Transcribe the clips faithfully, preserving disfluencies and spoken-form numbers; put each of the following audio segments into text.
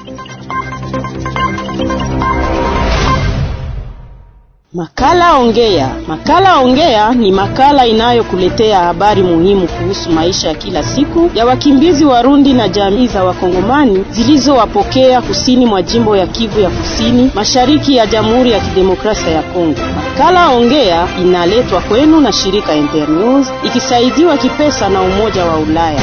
Makala Ongea. Makala Ongea ni makala inayokuletea habari muhimu kuhusu maisha ya kila siku ya wakimbizi Warundi na jamii za Wakongomani zilizowapokea kusini mwa jimbo ya Kivu ya Kusini, mashariki ya Jamhuri ya Kidemokrasia ya Kongo. Makala Ongea inaletwa kwenu na shirika Internews ikisaidiwa kipesa na Umoja wa Ulaya.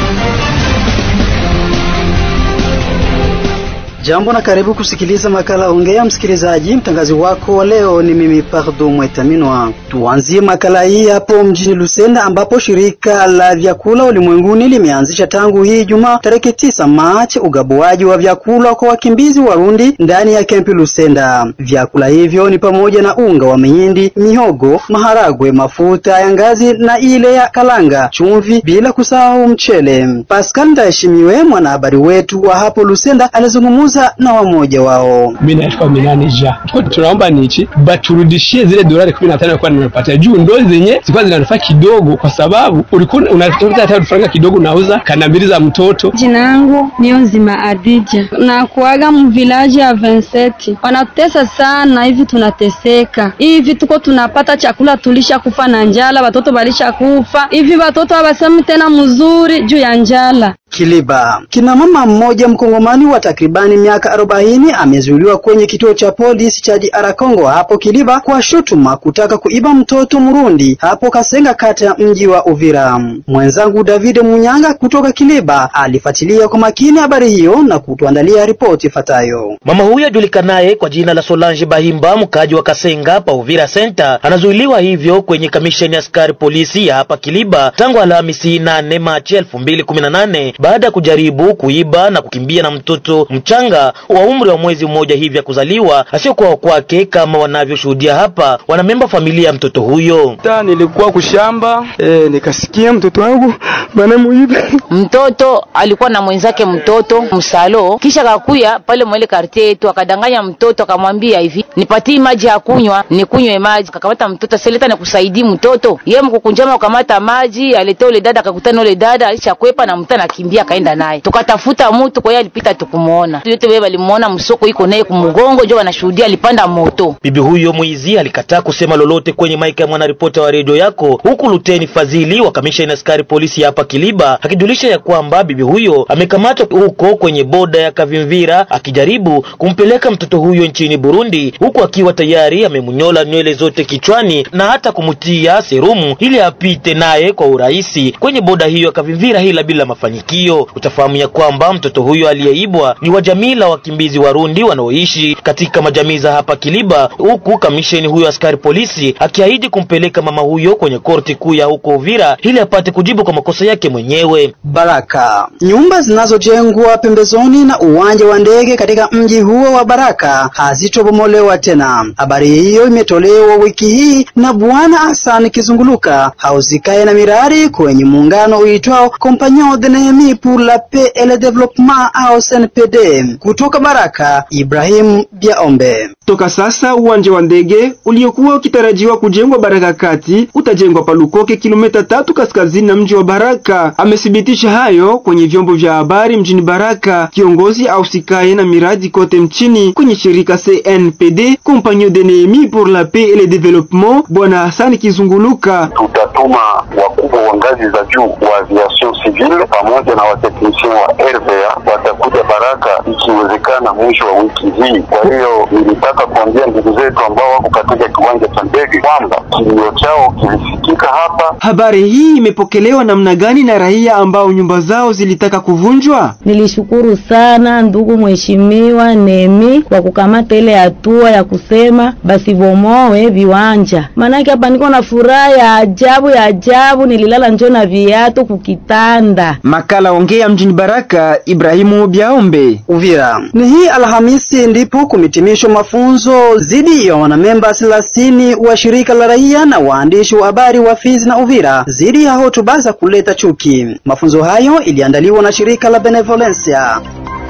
Jambo na karibu kusikiliza makala Ongea msikilizaji. Mtangazi wako wa leo ni mimi Pardon Mwetaminwa. Tuanzie makala hii hapo mjini Lusenda ambapo shirika la vyakula ulimwenguni limeanzisha tangu hii Jumaa tarehe tisa Machi ugabuaji wa vyakula kwa wakimbizi Warundi ndani ya kampi Lusenda. Vyakula hivyo ni pamoja na unga wa mahindi, mihogo, maharagwe, mafuta ya ngazi na ile ya kalanga, chumvi bila kusahau mchele. Pascal Ndayishimiye mwanahabari wetu wa hapo Lusenda alizungumza na wamoja wao. Mimi naitwa Minani Ja. Tunaomba nichi baturudishie zile dolari kumi na tano kwa nimepata. Juu ndo zenye zilikuwa zinanifaa kidogo kwa sababu ulikuwa unatafuta hata franga kidogo nauza kana mbili za mtoto. Jina langu ni Onzima Adija. Na kuaga mu village ya Vincent. Wanatesa sana hivi tunateseka. Hivi tuko tunapata chakula tulisha kufa na njala, watoto balisha kufa. Hivi watoto hawasemi tena mzuri juu ya njala. Kiliba. Kina mama mmoja Mkongomani wa takribani miaka arobaini amezuiliwa kwenye kituo cha polisi cha D R Congo hapo Kiliba kwa shutuma kutaka kuiba mtoto Murundi hapo Kasenga kata ya mji wa Uvira. Mwenzangu David Munyanga kutoka Kiliba alifuatilia kwa makini habari hiyo na kutuandalia ripoti ifuatayo. Mama huyu ajulikanaye kwa jina la Solange Bahimba, mkaji wa Kasenga pa Uvira Center, anazuiliwa hivyo kwenye kamisheni ya askari polisi ya hapa Kiliba tangu Alhamisi nane Machi elfu mbili kumi na nane baada ya kujaribu kuiba na kukimbia na mtoto mchanga wa umri wa mwezi mmoja hivi ya kuzaliwa asiyokuwa kwake, kama wanavyoshuhudia hapa wanamemba familia ya mtoto huyo. Ta nilikuwa kushamba eh, nikasikia mtoto wangu banamuiba. Mtoto alikuwa na mwenzake mtoto msalo, kisha kakuya pale mwele quartier yetu akadanganya mtoto akamwambia hivi, nipatie maji ya kunywa nikunywe maji. Kakamata mtoto seleta na kusaidia mtoto, yeye mkukunjama akamata maji, alitoa ile dada akakutana ile dada alishakwepa na mtana kimbia kaenda naye. Tukatafuta mtu kwa yeye alipita tukumuona. Yote wewe walimuona msoko iko naye kumgongo, jo wanashuhudia alipanda moto. Bibi huyo mwizi alikataa kusema lolote kwenye maika ya mwanaripota wa redio yako, huku Luteni Fadhili wa kamisheni askari polisi hapa Kiliba akijulisha ya kwamba bibi huyo amekamatwa huko kwenye boda ya Kavimvira akijaribu kumpeleka mtoto huyo nchini Burundi, huku akiwa tayari amemunyola nywele zote kichwani na hata kumutia serumu ili apite naye kwa urahisi kwenye boda hiyo ya Kavimvira hila bila mafanikio. Utafahamu ya kwamba mtoto huyo aliyeibwa ni wa jamii la wakimbizi Warundi wanaoishi katika majamii za hapa Kiliba, huku kamisheni huyo askari polisi akiahidi kumpeleka mama huyo kwenye korti kuu ya huko Uvira ili apate kujibu kwa makosa yake mwenyewe. Baraka. Nyumba zinazojengwa pembezoni na uwanja wa ndege katika mji huo wa Baraka hazitobomolewa tena. Habari hiyo imetolewa wiki hii na Bwana Hassan Kizunguluka, hauzikae na mirari kwenye muungano uitwao Compagnon de Nehemi pour la paix et le développement au C N P D. Kutoka Baraka, Ibrahim Biaombe. Toka sasa uwanja wa ndege uliokuwa ukitarajiwa kujengwa Baraka kati utajengwa Palukoke, kilomita tatu kaskazini na mji wa Baraka. Amethibitisha hayo kwenye vyombo vya habari mjini Baraka kiongozi au sikaye na miradi kote mchini kwenye shirika C N P D, Compagnon de Nehemi pour la paix et le développement, Bwana Hassan Kizunguluka. Tutatuma wakubwa wa ngazi za juu wa aviation civile pamoja na wateknisien wa R V A watakuja Baraka ikiwezekana mwisho wa wiki hii. Kwa hiyo nilitaka kuambia ndugu zetu ambao wako katika kiwanja cha ndege kwamba kilio chao kilisikika hapa. Habari hii imepokelewa namna gani na raia ambao nyumba zao zilitaka kuvunjwa? Nilishukuru sana ndugu mheshimiwa Nemi kwa kukamata ile hatua ya kusema basi bomoe viwanja. Manake hapa niko na furaha ya ajabu ya ajabu, nililala njoo na viatu kukitanda. Makala Ongea mjini Baraka, Ibrahimu Biaombe, Uvira. Ni hii Alhamisi ndipo kumitimishwa mafunzo zidi ya wanamemba thelathini wa shirika la raia na waandishi wa habari wa Fizi na Uvira zidi ya hotuba za kuleta chuki. Mafunzo hayo iliandaliwa na shirika la Benevolencia.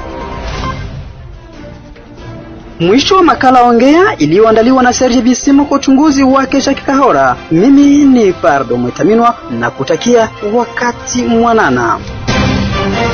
Mwisho wa makala Ongea iliyoandaliwa na Serge Bisimo kwa uchunguzi wake Jacques Kahora. Mimi ni Pardon Mwetaminwa na kutakia wakati mwanana.